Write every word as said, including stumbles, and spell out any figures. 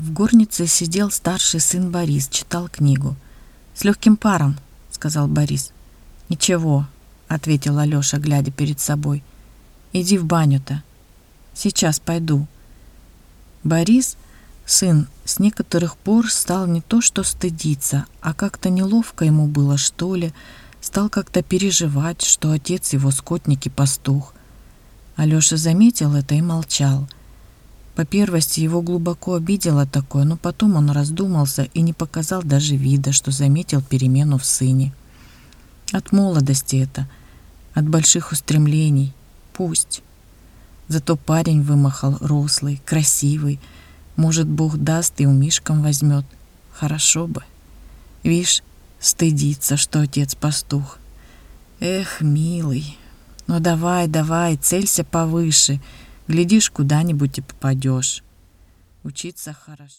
В горнице сидел старший сын Борис, читал книгу. «С легким паром», — сказал Борис. «Ничего», — ответил Алеша, глядя перед собой. «Иди в баню-то». «Сейчас пойду». Борис, сын, с некоторых пор стал не то что стыдиться, а как-то неловко ему было, что ли, стал как-то переживать, что отец его скотник и пастух. Алеша заметил это и молчал. По первости его глубоко обидело такое, но потом он раздумался и не показал даже вида, что заметил перемену в сыне. От молодости это, от больших устремлений. Пусть. Зато парень вымахал рослый, красивый. Может, Бог даст и у Мишкам возьмет. Хорошо бы. Вишь, стыдится, что отец пастух. Эх, милый, ну давай, давай, целься повыше. Глядишь, куда-нибудь и попадешь. Учиться хорошо.